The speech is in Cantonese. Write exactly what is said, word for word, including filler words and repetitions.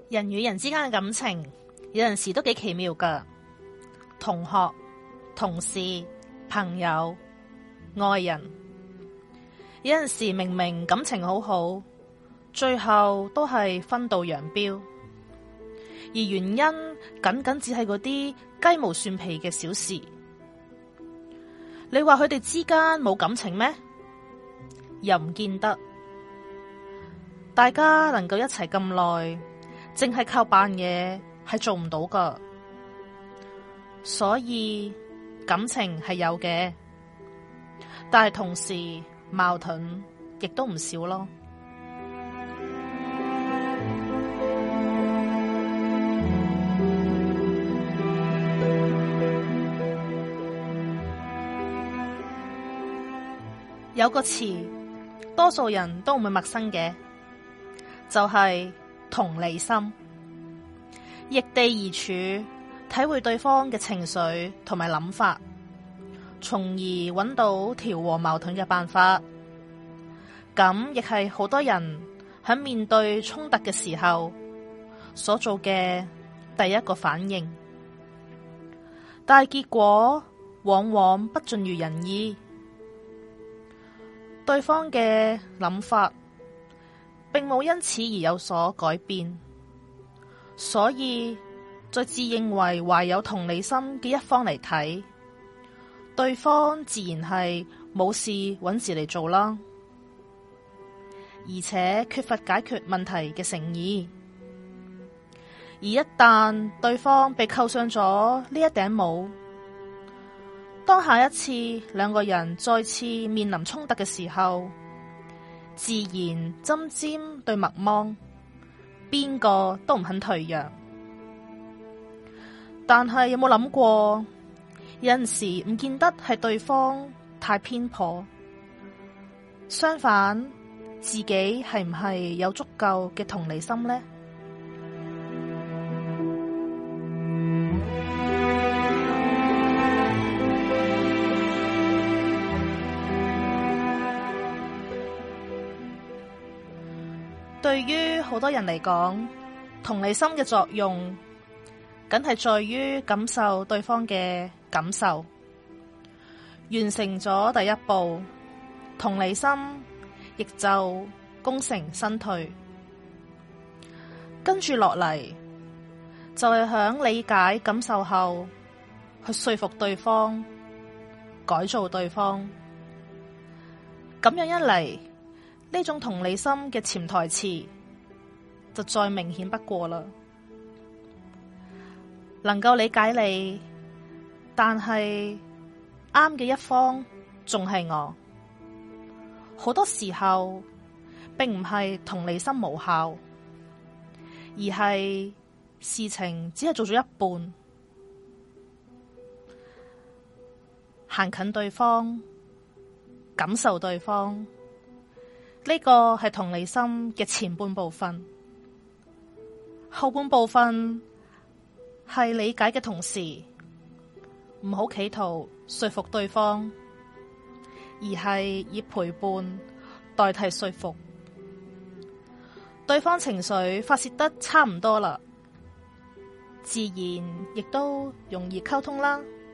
人與人之間嘅感情，有陣時都幾奇妙㗎。同學、同事、朋友、愛人，有陣時明明感情好好，最後都係分道揚鑣，而原因僅僅只係嗰啲雞毛蒜皮嘅小事。你話佢哋之間冇感情咩？又唔見得。大家能夠一齊咁耐，淨係靠扮嘢係做唔到噶。所以感情係有嘅，但係同時矛盾亦都唔少咯。有個詞，多數人都唔會陌生嘅，就係同理心。易地而處，體會對方嘅情緒同埋諗法，從而揾到調和矛盾嘅辦法。咁亦係好多人喺面對衝突嘅時候所做嘅第一個反應，但係結果往往不盡如人意。對方嘅諗法並冇因此而有所改變，所以在自認為懷有同理心嘅一方嚟睇，對方自然係冇事揾事嚟做啦，而且缺乏解決問題嘅誠意。而一旦對方被扣上咗呢一頂帽，當下一次兩個人再次面臨衝突嘅時候，自然針尖對麥芒，邊個都唔肯退讓。但係有冇諗過，有陣時唔見得係對方太偏頗，相反，自己係唔係有足夠嘅同理心呢？對於好多人嚟講，同理心嘅作用，僅係在於感受對方嘅感受。完成咗第一步，同理心亦就功成身退。跟住落嚟，就係響理解感受後，去說服對方，改造對方。咁樣一嚟，呢種同理心嘅潛台詞就再明顯不過啦。能夠理解你，但係啱嘅一方仲係我。好多時候並唔係同理心無效，而係事情只係做咗一半。行近對方，感受對方，呢個係同理心嘅前半部分。後半部分係理解嘅同時，唔好企圖說服對方，而係以陪伴代替說服。對方情緒發洩得差唔多啦，自然亦都容易溝通啦。